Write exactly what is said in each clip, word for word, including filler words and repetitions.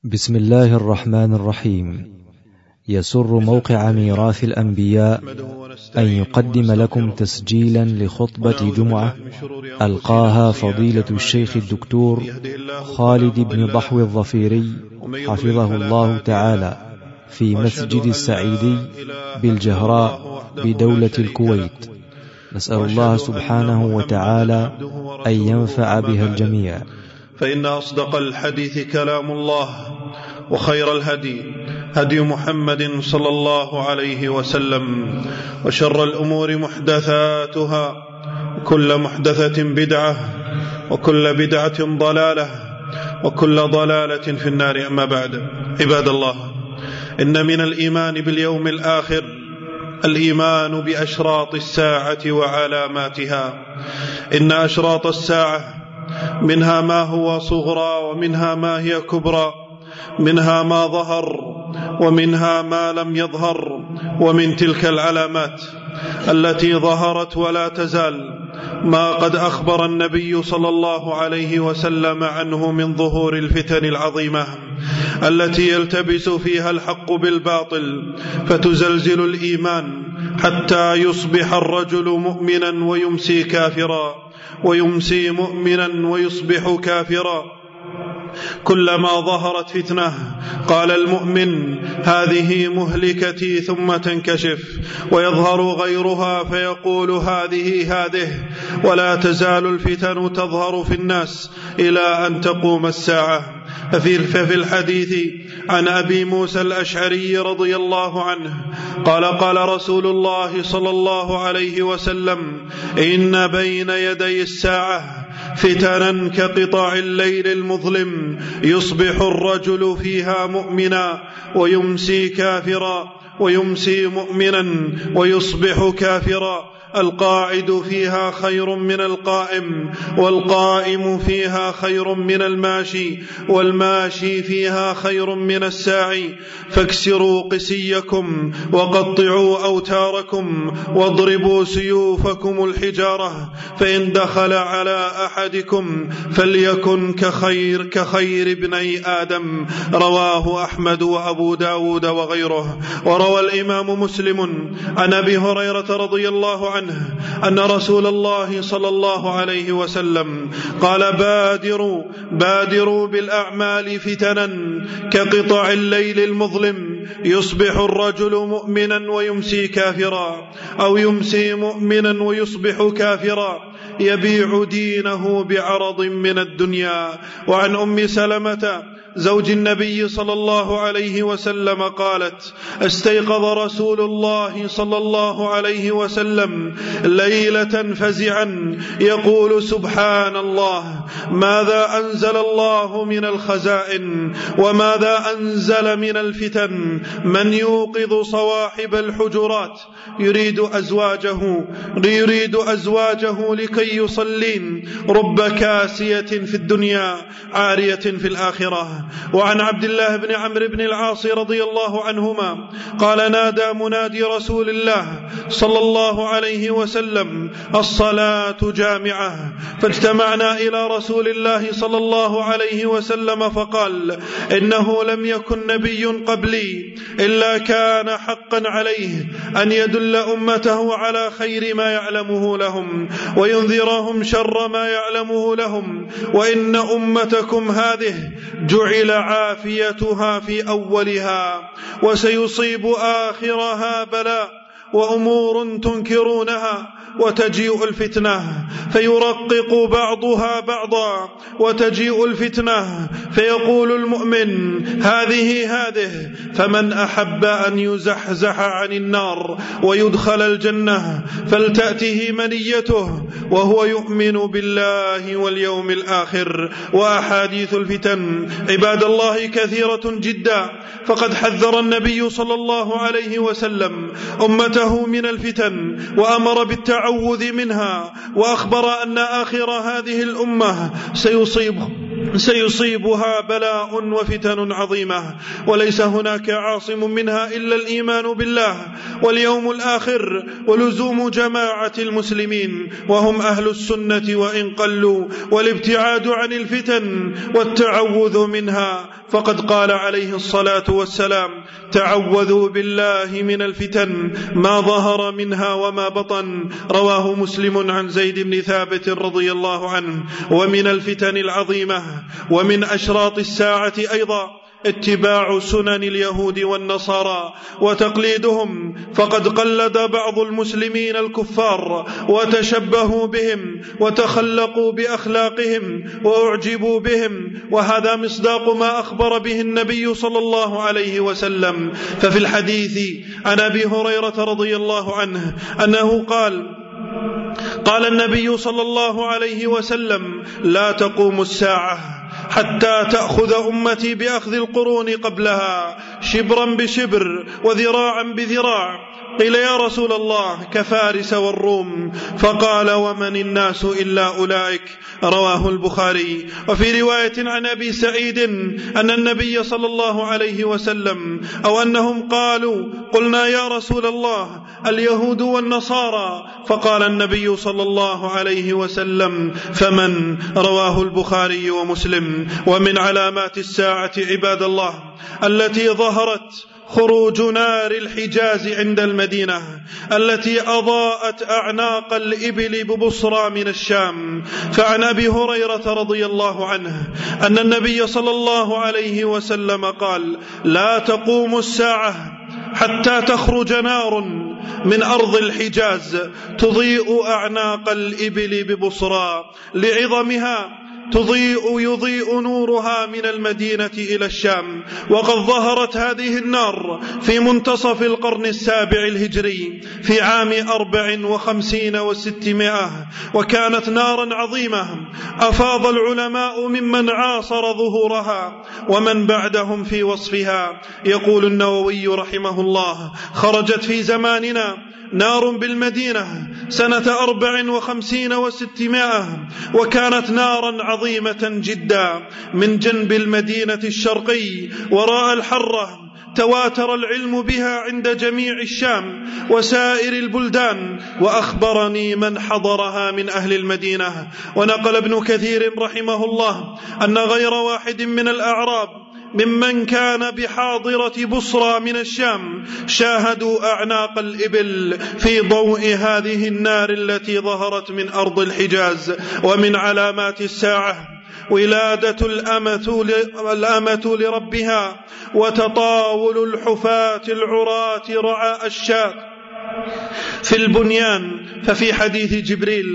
بسم الله الرحمن الرحيم. يسر موقع ميراث الأنبياء أن يقدم لكم تسجيلا لخطبة جمعة ألقاها فضيلة الشيخ الدكتور خالد بن ضحو الظفيري حفظه الله تعالى في مسجد السعيدي بالجهراء بدولة الكويت. نسأل الله سبحانه وتعالى أن ينفع بها الجميع. فإن أصدق الحديث كلام الله، وخير الهدي هدي محمد صلى الله عليه وسلم، وشر الأمور محدثاتها، وكل محدثة بدعة، وكل بدعة ضلالة، وكل ضلالة في النار. أما بعد، عباد الله، إن من الإيمان باليوم الآخر الإيمان بأشراط الساعة وعلاماتها. إن أشراط الساعة منها ما هو صغرى، ومنها ما هي كبرى، منها ما ظهر ومنها ما لم يظهر. ومن تلك العلامات التي ظهرت ولا تزال ما قد أخبر النبي صلى الله عليه وسلم عنه من ظهور الفتن العظيمة التي يلتبس فيها الحق بالباطل فتزلزل الإيمان حتى يصبح الرجل مؤمنا ويمسي كافرا، ويمسي مؤمنا ويصبح كافرا. كلما ظهرت فتنة قال المؤمن هذه مهلكتي ثم تنكشف، ويظهر غيرها فيقول هذه هذه، ولا تزال الفتن تظهر في الناس إلى أن تقوم الساعة. ففي الحديث عن أبي موسى الأشعري رضي الله عنه قال قال رسول الله صلى الله عليه وسلم: إن بين يدي الساعة فتنا كقطع الليل المظلم، يصبح الرجل فيها مؤمنا ويمسي كافرا، ويمسي مؤمنا ويصبح كافرا. القاعد فيها خير من القائم، والقائم فيها خير من الماشي، والماشي فيها خير من الساعي. فاكسروا قسيكم وقطعوا أوتاركم واضربوا سيوفكم الحجارة، فإن دخل على أحدكم فليكن كخير كخير ابني آدم. رواه أحمد وأبو داود وغيره. وروى الإمام مسلم عن أبي هريرة رضي الله عنه أن رسول الله صلى الله عليه وسلم قال: بادروا بادروا بالأعمال فتنا كقطع الليل المظلم، يصبح الرجل مؤمنا ويمسي كافرا، أو يمسي مؤمنا ويصبح كافرا، يبيع دينه بعرض من الدنيا. وعن أم سلمة زوج النبي صلى الله عليه وسلم قالت: استيقظ رسول الله صلى الله عليه وسلم ليلة فزعا يقول: سبحان الله، ماذا أنزل الله من الخزائن، وماذا أنزل من الفتن؟ من يوقظ صواحب الحجرات يريد أزواجه يريد أزواجه لكي يصلين، رب كاسية في الدنيا عارية في الآخرة. وعن عبد الله بن عمرو بن العاص رضي الله عنهما قال: نادى منادي رسول الله صلى الله عليه وسلم: الصلاة جامعة. فاجتمعنا إلى رسول الله صلى الله عليه وسلم فقال: إنه لم يكن نبي قبلي إلا كان حقا عليه أن يدل أمته على خير ما يعلمه لهم، وينذرهم شر ما يعلمه لهم، وإن أمتكم هذه جعل عافيتها في أولها، وسيصيب آخرها بلاء وأمور تنكرونها، وتجيء الفتنة فيرقق بعضها بعضا، وتجيء الفتنة فيقول المؤمن هذه هذه، فمن أحب أن يزحزح عن النار ويدخل الجنة فلتأته منيته وهو يؤمن بالله واليوم الآخر. وأحاديث الفتن عباد الله كثيرة جدا، فقد حذر النبي صلى الله عليه وسلم أمته من الفتن وأمر بالتعوذ منها، وأخبر أن آخر هذه الأمة سيصيب سيصيبها بلاء وفتن عظيمة، وليس هناك عاصم منها إلا الإيمان بالله واليوم الآخر ولزوم جماعة المسلمين وهم أهل السنة وإن قلوا، والابتعاد عن الفتن والتعوذ منها، فقد قال عليه الصلاة والسلام: تعوذوا بالله من الفتن ما ظهر منها وما بطن. رواه مسلم عن زيد بن ثابت رضي الله عنه. ومن الفتن العظيمة ومن أشراط الساعة أيضا اتباع سنن اليهود والنصارى وتقليدهم، فقد قلد بعض المسلمين الكفار وتشبهوا بهم وتخلقوا بأخلاقهم وأعجبوا بهم، وهذا مصداق ما أخبر به النبي صلى الله عليه وسلم. ففي الحديث عن أبي هريرة رضي الله عنه أنه قال: قال النبي صلى الله عليه وسلم: لا تقوم الساعة حتى تأخذ أمتي بأخذ القرون قبلها شبرا بشبر وذراعا بذراع. قيل: يا رسول الله كفارس والروم؟ فقال: ومن الناس إلا أولئك. رواه البخاري. وفي رواية عن أبي سعيد أن النبي صلى الله عليه وسلم أو أنهم قالوا: قلنا يا رسول الله اليهود والنصارى؟ فقال النبي صلى الله عليه وسلم: فمن؟ رواه البخاري ومسلم. ومن علامات الساعة عباد الله التي ظهرت خروج نار الحجاز عند المدينة التي أضاءت أعناق الإبل ببصرى من الشام. فعن أبي هريرة رضي الله عنه أن النبي صلى الله عليه وسلم قال: لا تقوم الساعة حتى تخرج نار من أرض الحجاز تضيء أعناق الإبل ببصرى لعظمها، تضيء يضيء نورها من المدينة إلى الشام. وقد ظهرت هذه النار في منتصف القرن السابع الهجري في عام أربع وخمسين وستمائة، وكانت نارا عظيمة أفاض العلماء ممن عاصر ظهورها ومن بعدهم في وصفها. يقول النووي رحمه الله: خرجت في زماننا نار بالمدينة سنة أربع وخمسين وستمائة، وكانت نارا عظيمة جدا من جنب المدينة الشرقي وراء الحرة، تواتر العلم بها عند جميع الشام وسائر البلدان، وأخبرني من حضرها من أهل المدينة. ونقل ابن كثير رحمه الله أن غير واحد من الأعراب ممن كان بحاضرة بصرى من الشام شاهدوا أعناق الإبل في ضوء هذه النار التي ظهرت من أرض الحجاز. ومن علامات الساعة ولادة الأمة, الأمة لربها وتطاول الحفاة العراة رعاء الشاة في البنيان. ففي حديث جبريل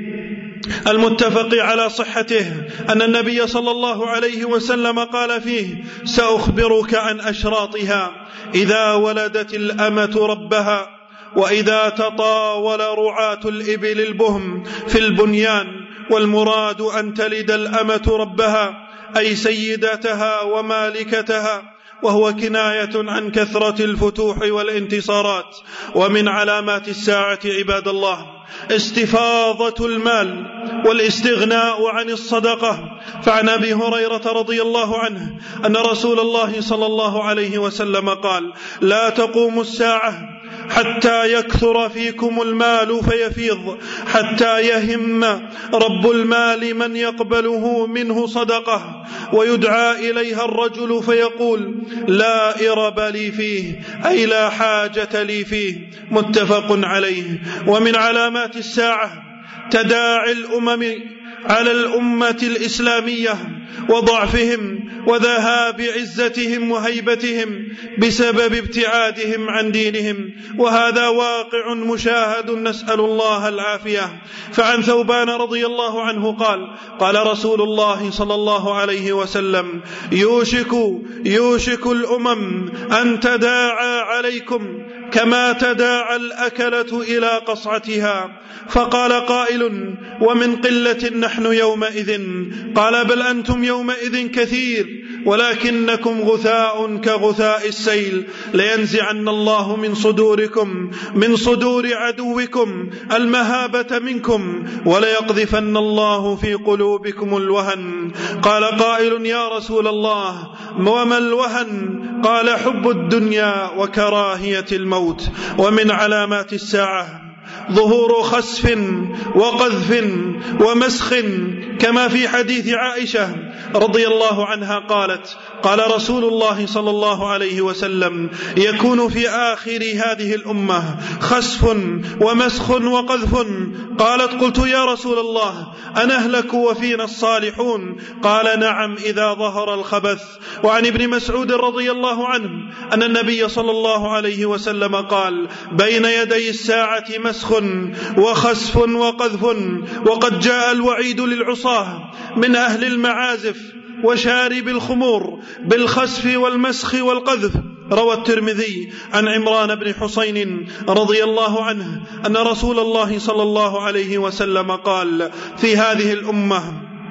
المتفق على صحته أن النبي صلى الله عليه وسلم قال فيه: سأخبرك عن أشراطها إذا ولدت الأمة ربها وإذا تطاول رعاة الإبل البهم في البنيان. والمراد أن تلد الأمة ربها أي سيدتها ومالكتها، وهو كناية عن كثرة الفتوح والانتصارات. ومن علامات الساعة عباد الله استفاضة المال والاستغناء عن الصدقة. فعن أبي هريرة رضي الله عنه أن رسول الله صلى الله عليه وسلم قال: لا تقوم الساعة حتى يكثر فيكم المال فيفيض، حتى يهم رب المال من يقبله منه صدقة ويدعى إليها الرجل فيقول: لا إرب لي فيه، أي لا حاجة لي فيه. متفق عليه. ومن علامات الساعة تداعي الأمم على الأمة الإسلامية وضعفهم وذهاب عزتهم وهيبتهم بسبب ابتعادهم عن دينهم، وهذا واقع مشاهد، نسأل الله العافية. فعن ثوبان رضي الله عنه قال: قال رسول الله صلى الله عليه وسلم: يوشك يوشك الأمم أن تداعى عليكم كما تداعى الأكلة إلى قصعتها. فقال قائل: ومن قلة نحن يومئذ؟ قال: بل أنتم يومئذ كثير. ولكنكم غثاء كغثاء السيل لينزعن الله من صدوركم من صدور عدوكم المهابة منكم وليقذفن الله في قلوبكم الوهن. قال قائل: يا رسول الله وما الوهن؟ قال: حب الدنيا وكراهية الموت. ومن علامات الساعة ظهور خسف وقذف ومسخ، كما في حديث عائشة رضي الله عنها قالت: قال رسول الله صلى الله عليه وسلم: يكون في آخر هذه الأمة خسف ومسخ وقذف. قالت: قلت يا رسول الله أنهلك وفينا الصالحون؟ قال: نعم، إذا ظهر الخبث. وعن ابن مسعود رضي الله عنه أن النبي صلى الله عليه وسلم قال: بين يدي الساعة مسخ وخسف وقذف، وقد جاء الوعيد للعصاة من أهل المعازف وشارب الخمور بالخسف والمسخ والقذف. روى الترمذي عن عمران بن حسين رضي الله عنه أن رسول الله صلى الله عليه وسلم قال: في هذه الأمة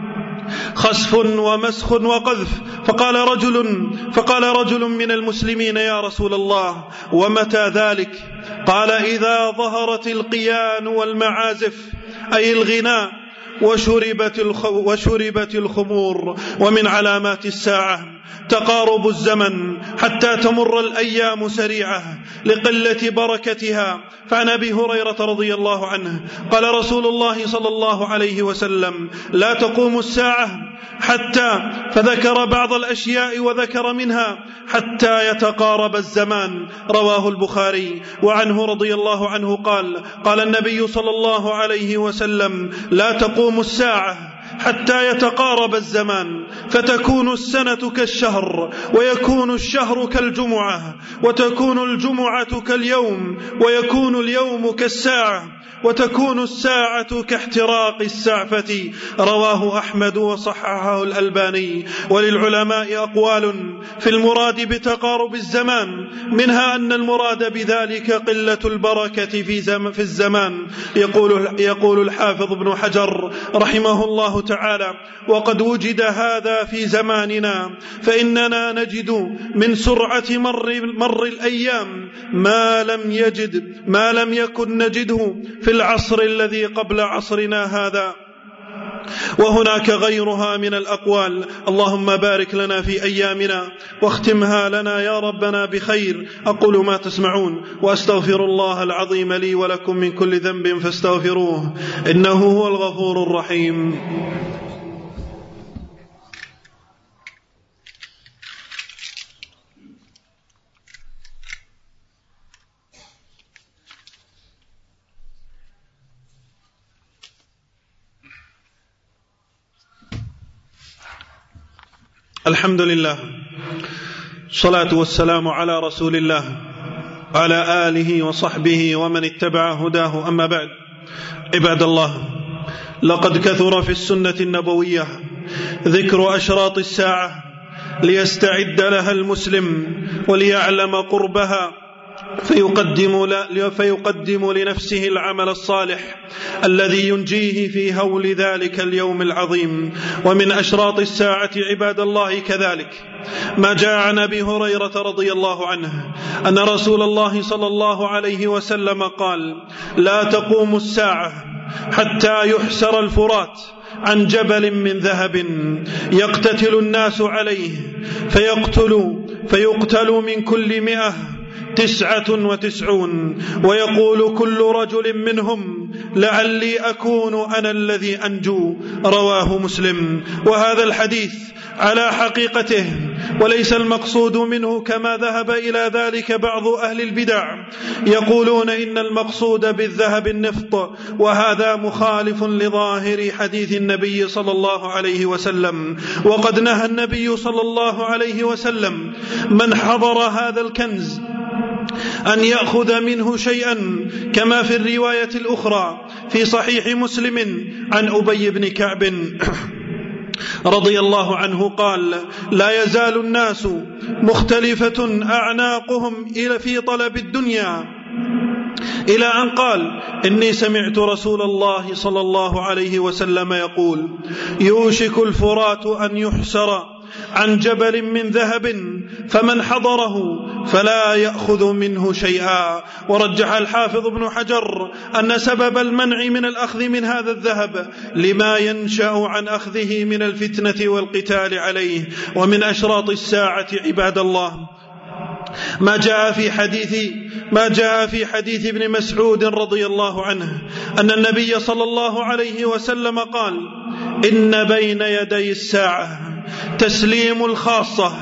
خسف ومسخ وقذف. فقال رجل فقال رجل من المسلمين: يا رسول الله ومتى ذلك؟ قال: إذا ظهرت القيان والمعازف، أي الغناء، وشربت وشربت الخمور. ومن علامات الساعة تقارب الزمن حتى تمر الأيام سريعة لقلة بركتها. فعن أبي هريرة رضي الله عنه قال رسول الله صلى الله عليه وسلم: لا تقوم الساعة حتى، فذكر بعض الأشياء وذكر منها حتى يتقارب الزمان. رواه البخاري. وعنه رضي الله عنه قال: قال النبي صلى الله عليه وسلم: لا تقوم الساعة حتى يتقارب الزمان، فتكون السنة كالشهر، ويكون الشهر كالجمعة، وتكون الجمعة كاليوم، ويكون اليوم كالساعة، وتكون الساعة كاحتراق السعفة. رواه أحمد وصححه الألباني. وللعلماء أقوال في المراد بتقارب الزمان، منها أن المراد بذلك قلة البركة في, زم في الزمان. يقول, يقول الحافظ ابن حجر رحمه الله تعالى: وقد وجد هذا في زماننا، فإننا نجد من سرعة مر, مر الأيام ما لم يجد ما لم يكن نجده في العصر الذي قبل عصرنا هذا. وهناك غيرها من الأقوال. اللهم بارك لنا في أيامنا واختمها لنا يا ربنا بخير. أقول ما تسمعون وأستغفر الله العظيم لي ولكم من كل ذنب فاستغفروه، إنه هو الغفور الرحيم. الحمد لله، الصلاة والسلام على رسول الله وعلى آله وصحبه ومن اتبع هداه. أما بعد، عباد الله، لقد كثر في السنة النبوية ذكر أشراط الساعة ليستعد لها المسلم وليعلم قربها، فيقدم, فيقدم لنفسه العمل الصالح الذي ينجيه في هول ذلك اليوم العظيم. ومن أشراط الساعة عباد الله كذلك ما جاء عن أبي هريرة رضي الله عنه أن رسول الله صلى الله عليه وسلم قال: لا تقوم الساعة حتى يحسر الفرات عن جبل من ذهب يقتتل الناس عليه، فيقتل, فيقتل من كل مئة تسعة وتسعون، ويقول كل رجل منهم: لعلي أكون أنا الذي أنجو. رواه مسلم. وهذا الحديث على حقيقته، وليس المقصود منه كما ذهب إلى ذلك بعض أهل البدع، يقولون إن المقصود بالذهب النفط، وهذا مخالف لظاهر حديث النبي صلى الله عليه وسلم. وقد نهى النبي صلى الله عليه وسلم من حضر هذا الكنز أن يأخذ منه شيئا، كما في الرواية الأخرى في صحيح مسلم عن أبي بن كعب رضي الله عنه قال: لا يزال الناس مختلفة أعناقهم إلى في طلب الدنيا، إلى أن قال: إني سمعت رسول الله صلى الله عليه وسلم يقول: يوشك الفرات أن يحسر عن جبل من ذهب فمن حضره فلا يأخذ منه شيئا. ورجح الحافظ ابن حجر أن سبب المنع من الأخذ من هذا الذهب لما ينشأ عن أخذه من الفتنة والقتال عليه. ومن أشراط الساعة عباد الله ما جاء في حديث ما جاء في حديث ابن مسعود رضي الله عنه أن النبي صلى الله عليه وسلم قال: إن بين يدي الساعة تسليم الخاصة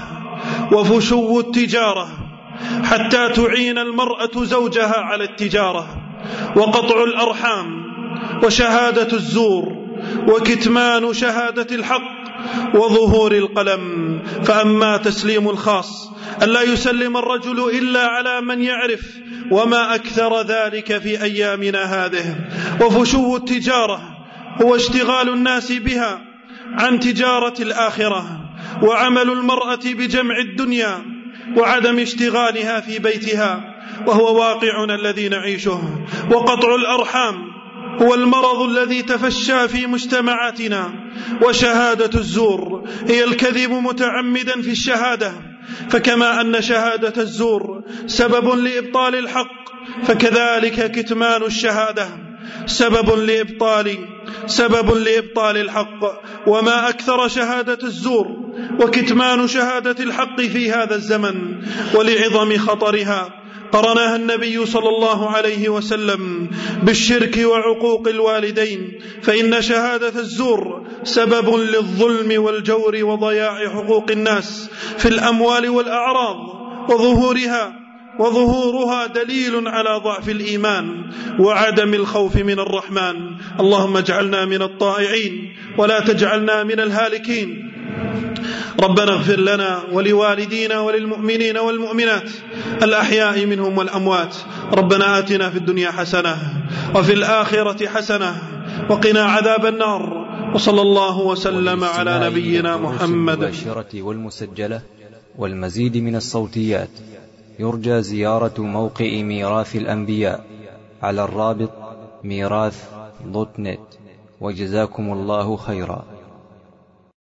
وفشو التجارة حتى تعين المرأة زوجها على التجارة، وقطع الأرحام، وشهادة الزور، وكتمان شهادة الحق، وظهور القلم. فأما تسليم الخاص ألا يسلم الرجل إلا على من يعرف، وما أكثر ذلك في أيامنا هذه. وفشو التجارة هو اشتغال الناس بها عن تجارة الآخرة، وعمل المرأة بجمع الدنيا وعدم اشتغالها في بيتها، وهو واقعنا الذي نعيشه. وقطع الأرحام هو المرض الذي تفشى في مجتمعاتنا. وشهادة الزور هي الكذب متعمدا في الشهادة، فكما أن شهادة الزور سبب لإبطال الحق، فكذلك كتمان الشهادة سبب لإبطال سبب لإبطال الحق. وما أكثر شهادة الزور وكتمان شهادة الحق في هذا الزمن. ولعظم خطرها قرنها النبي صلى الله عليه وسلم بالشرك وعقوق الوالدين، فإن شهادة الزور سبب للظلم والجور وضياع حقوق الناس في الأموال والأعراض، وظهورها وظهورها دليل على ضعف الإيمان وعدم الخوف من الرحمن. اللهم اجعلنا من الطائعين ولا تجعلنا من الهالكين. ربنا اغفر لنا ولوالدينا وللمؤمنين والمؤمنات الأحياء منهم والأموات. ربنا آتنا في الدنيا حسنة وفي الآخرة حسنة وقنا عذاب النار. وصلى الله وسلم على نبينا محمد. المباشرة والمسجلة والمزيد من الصوتيات يرجى زيارة موقع ميراث الأنبياء على الرابط ميراث دوت نت. وجزاكم الله خيرا.